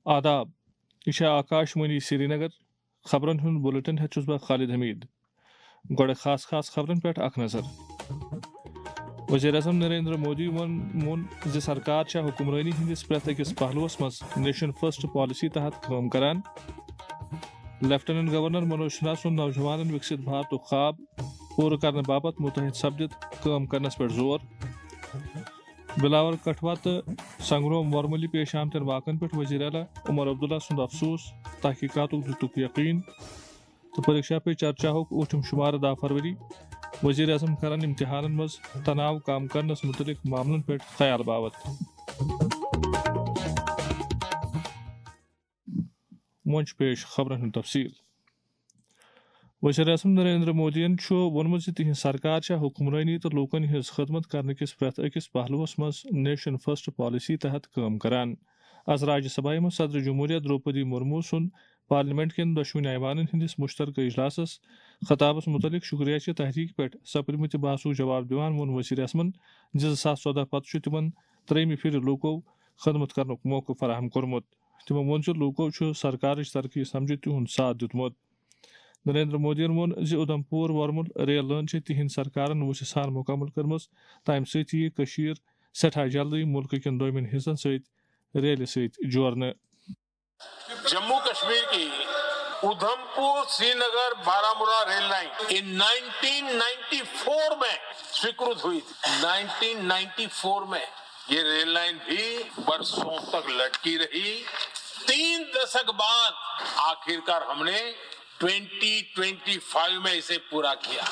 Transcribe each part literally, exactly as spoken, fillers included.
آداب یہ آکاش وانی سری نگر خبرن ہند بلٹن ہچس بہ خالد حمید گوڑے خاص خاص خبرن پہ اخ نظر وزیر اعظم نریندر مودی ون مون زِ سرکار چھا حکمرانی ہندس پریت اکس پہلوس مز نیشن فرسٹ پالیسی تحت کام کران لیفٹننٹ گورنر منوج سنہا سن نوجوانن وکست بھارت خواب پور کرنے باپت متحد سپدت کام کرنس پہ زور بلاور کٹھوا تو سنگروم ورملی پیش آمتن واقعن پہ وزیر اعلیٰ عمر عبداللہ سند افسوس تحقیقات دتک یقین تو پریشا پہ چرچا اوٹم شمار دہ فروری وزیر اعظم کران امتحان مز تناؤ کام کرنس متعلق معاملن پہ خیال باوت منچ پیش خبرن ہند تفصیل وزیر اعظم نریندر مودین وونمت زِ تہذ سرکار چھا حکمرانی تو لوکن ہز خدمت کرنے کس پریت اکس پہلوس مز نیشن فرسٹ پالیسی تحت کام کران آز راجیہ سبھا مز صدر جمہوریہ دروپدی مرمو سن پارلیمنٹ کن دشوین ایوانن ہندس مشترکہ اجلاسس خطابس متعلق شکریہ چہ تحریک پہ سپرمت بحثو جواب دیوان وون وزیر اعظمن زٕ ساس ژۄدہ پتہ تمن ترٛیٚیمہِ پھر لوکو خدمت کرنک موقع فراہم کورمت تمو وون زِ لوکو سرکارچ ترقی سمجھتھ تہند ساتھ دیتمت نریندر مودین وون زِ ادھم پور ورمل ریل لٲن چھِ تہند سرکارن وسہِ سان مکمل کٔرمٕژ تمہِ سۭتۍ یی کٔشیٖر سٮ۪ٹھاہ جلدی ملکہٕ کٮ۪ن دویمٮ۪ن حصن سۭتۍ ریلہِ سۭتۍ جورنہٕ جموں کشمیر کی Udhampur Srinagar Baramulla rail line ان نائنٹین نائنٹی فور میں سویکرت ہوئی تھی نائنٹین نائنٹی فور میں یہ ریل لائن بھی برسوں تک لٹکی رہی تین دشک بعد آخرکار ہم نے ٹوینٹی ٹوینٹی فائیو میں اسے پورا کیا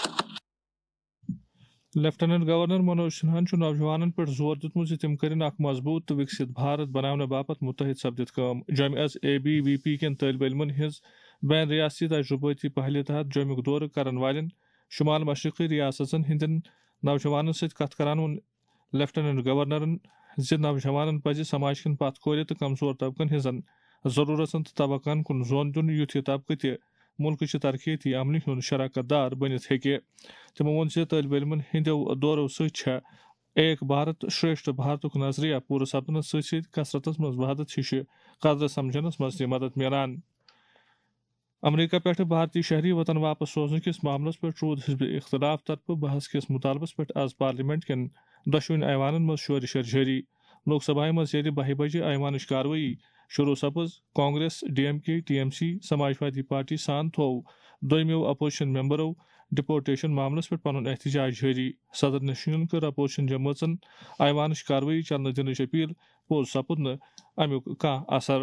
لیفٹننٹ گورنر منوج سنہا نوجوانن پہ زور دیتمت زِ تم کرن اخ مضبوط تو وکست بھارت بنانے باپت متحد سپدت کام جومہ ایس اے بی وی پی کن طالب علمن ہز بین ریاستی تجرباتی پہلِ تحت جومک دورہ کرن والن شمال مشرقی ریاستن ہندین نوجوانن ست کت کران وون لیفٹننٹ گورنرن زِ نوجوانن پزِ سماج کن پتھ کھولتھ تو کمزور طبقن ہزن ضرورتن تو توقعن کن زون دن یُتھ یہ طبقہ تہ ملکچ ترقیتی عملہِ ہُنٛد شراکت دار بنتھ ہیکہِ تمو وون زِ طالب علمن ہندیو دورو سۭتۍ چھےٚ ایک بھارت شریشٹھ بھارتُک نظریہ پوٗرٕ سپدنس سۭتۍ سۭتۍ کثرتس منٛز وحدت ہِشہِ قدرٕ سمجھنس منٛز تہِ مدد میلان امریکہ پٮ۪ٹھٕ بھارتی شہری وطن واپس سوزنہٕ کِس معاملس پٮ۪ٹھ روٗد حزبِ اختلاف طرفہٕ بحث کِس مُطالبس پٮ۪ٹھ آز پارلیمنٹ کٮ۪ن دۄشوٕنی ایوانن منٛز شورِ شر جٲری لوک سبھایہ منٛز ییٚلہِ بہہِ بجہِ ایوانٕچ کاروٲیی شروع سپٕز Congress D M K T M C Samajwadi party سان تھوٚو دویمو اپوزیشن ممبرو ڈپورٹیشن معاملس پہ پن احتجاج جاری صدر نشینن کر اپوزیشن جمٲژن ایوانٕچ کاروٲیی چلنہٕ دِنٕچ اپیل پوٚز سپُد نہٕ امیُک کانٛہہ اثر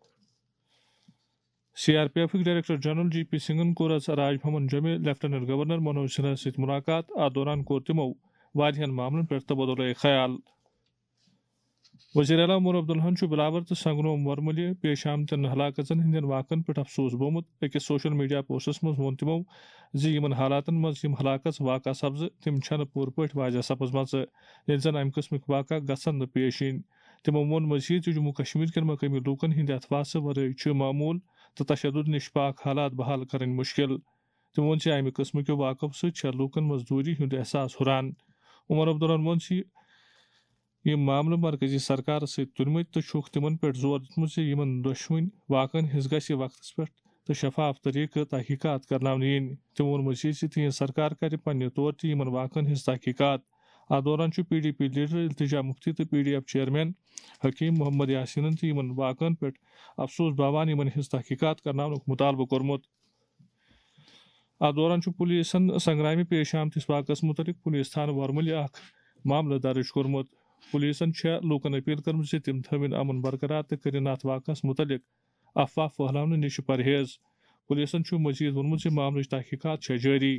سی آر پی ایفک ڈائریکٹر جنرل جی پی سنگھن کوٚر آز راج بھون جوٚمہِ لیفٹننٹ گورنر منوج سنہا سۭتۍ ملاقات اتھ دوران کوٚر تِمو واریاہن معاملن پٮ۪ٹھ تبادلہ خیال وزیر اعلیٰ عمر عبداللہن چھُ بلاور تہٕ سنگروم ورملہِ پیش آمتٮ۪ن ہلاکژن ہٕنٛدٮ۪ن واقعن پٮ۪ٹھ افسوس گوٚومُت أکِس سوشل میڈیا پوسٹس منٛز ووٚن تِمو زِ یِمن حالاتن منٛز یِم ہلاکژ واقعہ سپزٕ تِم چھنہٕ پوٗرٕ پٲٹھۍ واضح سپٕزمژٕ ییٚلہِ زن امہِ قٕسمٕکۍ واقعہ گژھن نہٕ پیش یِنۍ تِمو ووٚن مزید زِ جموں کشمیر کٮ۪ن مقٲمی لوٗکن ہٕنٛدِ اتفاقہٕ ورٲے چھِ معموٗل تہٕ تشدد نِش پاک حالات بحال کرٕنۍ مُشکِل تِمو ووٚن زِ امہِ قٕسمٕکیو واقعو سۭتۍ چھےٚ لوٗکن منٛز دوٗری ہُنٛد احساس ہُران عمر عبداللہن ووٚن زِ یِم معاملہٕ مرکزی سرکارس سۭتۍ تُلمٕتۍ تہٕ چھُکھ تِمن پٮ۪ٹھ زور دیُتمُت زِ یِمن دۄشوٕنی واقعن ہٕنٛز گژھِ وقتس پٮ۪ٹھ تہٕ شفاف طریقہٕ تحقیقات کرناونہٕ یِنۍ تِمو ووٚن مزید زِ تِہنٛز سرکار کرِ پننہِ طور تہِ یِمن واقعن ہٕنٛز تحقیقات اتھ دوران چھُ پی ڈی پی لیڈر التجا مفتی تہٕ P D F chairman Hakim Muhammad یاسیٖنن تہِ یِمن واقعن پٮ۪ٹھ افسوس باوان یِمن ہٕنٛز تحقیقات کرناونُک مُطالبہٕ کوٚرمُت اتھ دوران چھُ پُلیٖسن سنگرامہِ پیش آمتِس واقعس مُتعلق پُلیٖس تھانہٕ ورملہِ اکھ معاملہٕ درٕج کوٚرمُت پُلیٖسن چھےٚ لوٗکن اپیل کٔرمٕژ زِ تِم تھٲوِن امُن برقرار تہٕ کٔرِن اتھ واقعس مُتعلق افواہ پھٔہلاونہٕ نِش پرہیز پُلیٖسن چھُ مزید ووٚنمُت زِ معاملٕچ تحقیقات چھےٚ جٲری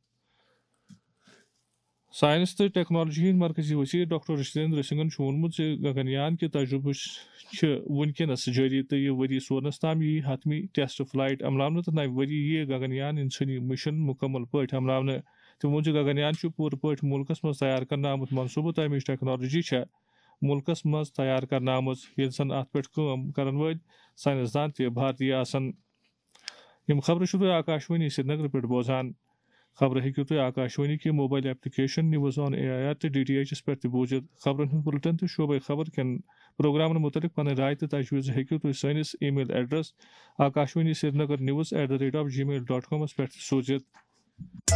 سائنس تہٕ ٹیکنالوجی ہٕنٛدۍ مرکزی وزیٖر ڈاکٹر جتیندر سنگھن چھُ ووٚنمُت زِ گگن کہِ تجربہٕ چھِ وُنکیٚنس جٲری تہٕ یہِ ؤری سوزنس تام یی حتمی ٹیسٹ فلائٹ عملاونہٕ تہٕ نوِ ؤری یِیہِ گگن انسٲنی مشن مُکمل پٲٹھۍ عملاونہٕ تِمو ووٚن زِ گگن چھُ پوٗرٕ پٲٹھۍ مُلکس منٛز تیار کرنہٕ آمُت منصوٗبہٕ تہٕ امِچ ٹیکنالوجی چھےٚ مُلکس منٛز تیار کرنہٕ آمٕژ ییٚلہِ زن اتھ پٮ۪ٹھ کٲم کرن وٲلۍ ساینسدان تہِ بھارتی آسن یِم خبرٕ چھُو تُہۍ آکاش وانی سری نگر پٮ۪ٹھ بوزان خبر ہیکو تھی آکاشوانی کی mobile application news on A I R تو ڈی ٹی ایچ پہ بوزت خبرن ہند بلٹن تو شعبہ خبر کن پروگرامن متعلق پن رائے تو تجویز ہیکو تھی سنس email address Akashvani Srinagar news at the rate of gmail dot کامس پہ سوزت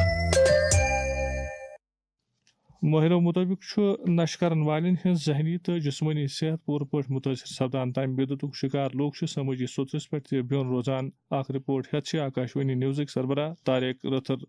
ماہرو مطابق نشہ کرن والن ہز ذہنی تو جسمانی صحت پور پہ متاثر سپدان تمہ بدعت شکار لوگ سماجی سترس پہ تہ بیون روزان اخ رپورٹ ہتھ آکاشوانی نیوزک سربراہ طارق رتھر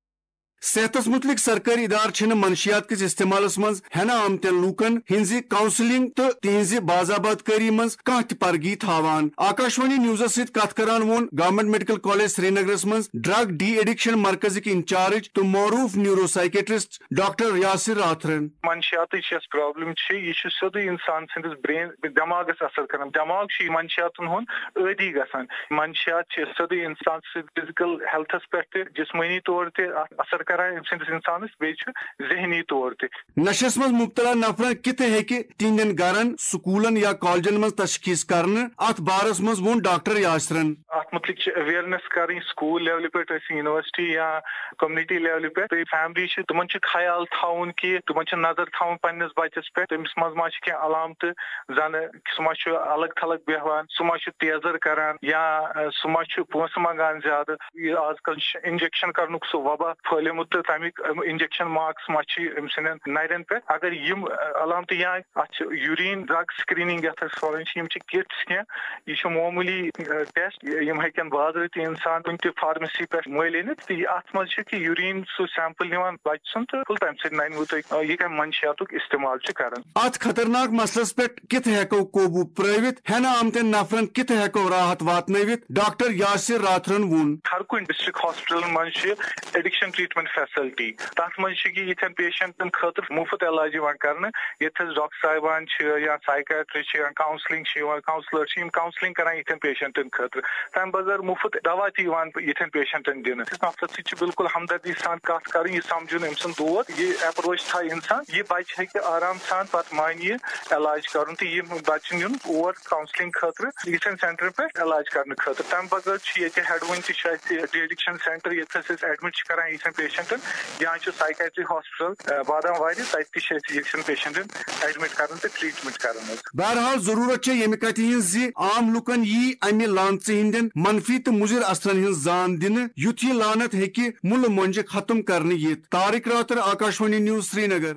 صحتس متعلق سرکاری ادار چھن منشیات کس استعمالس مز ہینہ آمتین لوکن ہنزِ کاؤنسلنگ تو تہذ باضابط کاری مز کھانا تہ پرگی تھاوان آکاشوانی نیوزس ست کت کران وون گورنمنٹ میڈیکل کالج سری نگرس مز ڈرگ ڈی ایڈکشن مرکزک انچارج تو معروف نیورو سائکیٹرسٹ ڈاکٹر یاسر راتھرن منشیات یس پرابلم یہ سیودے انسان سندس برین دماغس اثر کران دماغ منشیاتن ہند عادی گژھان منشیات سیودے انسان فزیکل ہیلتھس پہ جسمانی طور تہ اثر کران ام سندس انسانس بیچ ذہنی طور تہ نشس مز مبتلا نفرن کت ہیکہ تہندین گرن سکولن یا کالجن مز تشخیص کرنے ات بارس مز وون ڈاکٹر یاسرن ات متعلق اویئرنیس کریں سکول لیول پہ یونیورسٹی یا کمیونٹی لیول پہ فیملی تمن خیال تھاؤن کہ تمن نظر تھاؤن پنس بچس پہ تمس مز ما کی علامت زن سہ ما الگ تھلگ بیہوان سہ ما تیزر کران یا سہ ما پونسہ منگان زیادہ آز کل انجیکشن کرنک سہ وبا پھلمت تو تمیک انجیکشن مارکس ما ام سندین نرین پہ اگر یم علامت یا ات یورین ڈرگ سکریننگ یتھ ونان کٹس کی یہ معمولی ٹیسٹ یم ہکن بازرتی انسان کن تہ فارمیسی پہ مل انت ات مز کہ یورین سہ سیمپل نوان بچہ سن تو تمہ سۭتۍ ننو تہ یہ کم منشیاتک استعمال کران ات خطرناک مسلس پہ کت ہیکو قوبو پروت ہینہ آمتین نفرن کت ہیکو راحت واتنوت ڈاکٹر یاسر راتھرن وون ہر کن ڈسٹرکٹ ہاسپٹل مز ایڈکشن ٹریٹمنٹ فیسلٹی تر مز یہ پیشنٹن خاطر مفت علاج کرنے یت ڈاکٹر صاحبان یا سائکیٹرسٹ یا کاؤنسلنگ کاؤنسلر کاؤنسلنگ کران یتھن پیشنٹن خاطر تمہ بغیر مفت دوا تہ یتھن پیشنٹن دن نفر سی بالکل ہمدردی سان کت کر یہ سمجھن ام سن دود یہ اپروچ تھا انسان یہ بچہ ہیکہ آرام سان پتہ مان یہ علاج کرن تو یہ بچن یون اور کاؤنسلنگ خاطر یتھن سینٹر پہ علاج کرنے خاطر تمہ بغیر یہ ہیڈون تہ ڈی ایڈکشن سینٹر یت ایڈمٹ کران یتھن پیشنٹن یا سائکیٹری ہاسپٹل بادام واری تتہ یتھن پیشنٹن ایڈمٹ کرن تو ٹریٹمنٹ کرن بہرحال ضرورت یم کتھ ہز عام لکن یی امہ لانچ ہندین منفی تو مضر اثرن ہز زان دن یتھ یہ لانت ہیکہ مل منج ختم کرنے یت طارق راتر آکاشوانی نیوز سری نگر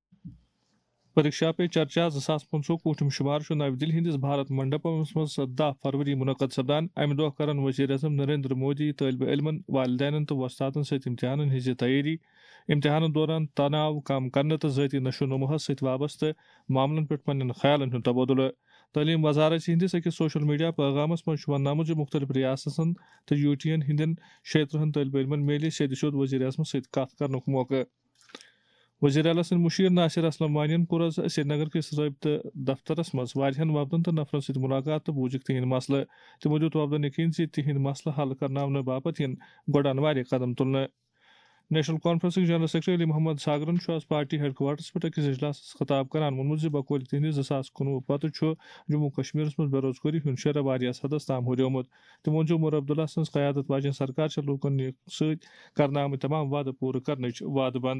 پریکشا پہ چرچا زاس پنچہ کوٹم شمار نو دہلی ہندس بھارت منڈپمس مز دہ فروری منعقد سپدان امہ دہ کرن وزیر اعظم نریندر مودی طالب علمن والدین تو وستادن ست امتحانن ہز تیاری امتحان دوران تناؤ کم کرنے تو ذاتی نشو نموہس ست وابستہ معاملن پہ پنن خیالن ہند تبادلہ تعلیم وزارت ہندس اکس سوشل میڈیا پیغامس مز ون آمت مختلف ریاستن تو یو ٹی این ہندین شیترہن طالب علمن میلے سیدھ سیود وزیر اعظم ست کت کرنک موقع وزیر اعلیٰ سند مشیر ناصر اسلم وانین کور آز سری نگر کس رابطہ دفترس مز واریاہن وفدن تو نفرن ست ملاقات تو بوجک تہند مسئلہ تمو دیت وفدن یقین ز تہند مسئلہ حل کرناونہ باپت ین گۄڈان واریاہ قدم تلنہ نیشنل کانفرنسک جنرل سیکرٹری علی محمد ساگرن آز پارٹی ہیڈ کوارٹرس پہ اکس اجلاس خطاب کران وونمت ز بقول تہندس زٕ ساس کُنوُہ پتہ چھ جموں کشمیرس مز بے روزگاری ہند شرح واریاہ حدس تام ہریومت تمو وون عمر عبداللہ سن قیادت واجن سرکار چھ لوکن ست کرنہ آمت تمام وعدہ پورٕ کرنچ وعدہ بند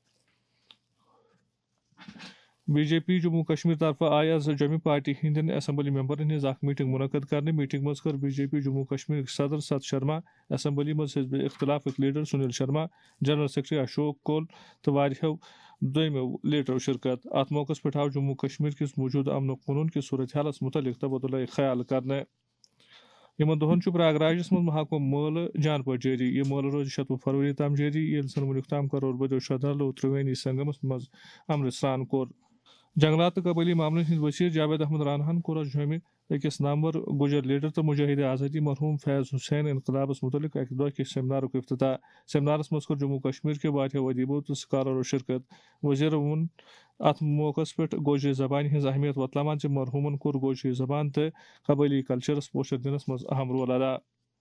B J P Jammu Kashmir طرف آئی آز جمع پارٹی ہندین اسمبلی ممبرن ہز اخ میٹنگ منعقد کرنے میٹنگ مز کر B J P Jammu Kashmir صدر ست شرما اسمبلی مز حزب اختلافک leader Sunil Sharma general secretary Ashok Koul تو واریاہو دویمو لیڈرو شرکت ات موقع پہ آو جموں کشمیر کس موجود امن قانون کس صورت حالس متعلق تبادلہ خیال کرنے یمن دہن پریاگ راجس مز محکمہ مٲلہٕ جان پٲٹھۍ جاری یہ مٲلہٕ روزِ شتوُہ فروری تام جاری ییٚلہِ زن وُنیُک تام کرور بٔدیو شردالو ترٛوٲنی سنگمس مز امرت سران کوٚر جنگلات تو قبیلی معاملن ہند وزیر جاوید احمد راناہن کور آز جومہِ أکِس نامور گجر لیڈر تو مجاہد آزادی مرحوم فیض حسین انقلابس متعلق اکہ دۄہ کس سیمنارک افتتاح سیمنارس مز کور جموں کشمیر کے واریاہو ادیبو تو سکالرو شرکت وزیر وون ات موقع پہ گوجری زبان ہز اہمیت وتلاوان ز مرحومن کور گوجری زبان تو قبیلی کلچرس پوشر دنس مز اہم رول ادا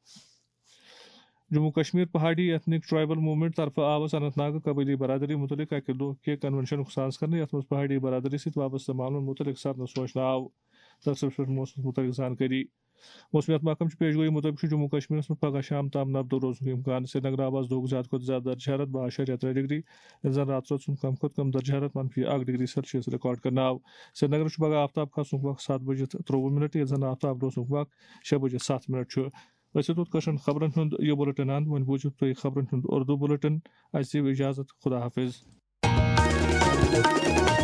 جموں کشمیر پہاڑی ایتھنک ٹرائبل موومنٹ طرف آو اننت ناگ قبیلی برادری متعلق اکہ دہ کے کنونشن ساز کرنے یتھ مز پہاڑی برادری ست وابستہ معاملن متعلق سرن سوچنہ آو تقریب پہ موسمس متعلق زانکاری موسمیات محکمہ پیش گوئی مطابق جموں کشمیر میں پگہ شام تام نبدو روزن امکان سری نگر آواز دو زیادہ کھت زیادہ درجہ حرارت بہ اشاریہ ترے ڈگری زن رات رات سن کم کھت کم درجہ حرارت منفی اک ڈگری سیلسیس ریکارڈ کرنا آو سری نگر پگہ آفتاب کھسن وقت سات بجے تروہ منٹ زن آفتاب روزن وقت شے بجے سات منٹ ٲسِو توت کشن خبرن ہند یہ بلٹن اند وۄنۍ بوٗزِو تُہۍ خبرن ہند اردو بلٹن اَسہِ دِیِو اجازت خدا حافظ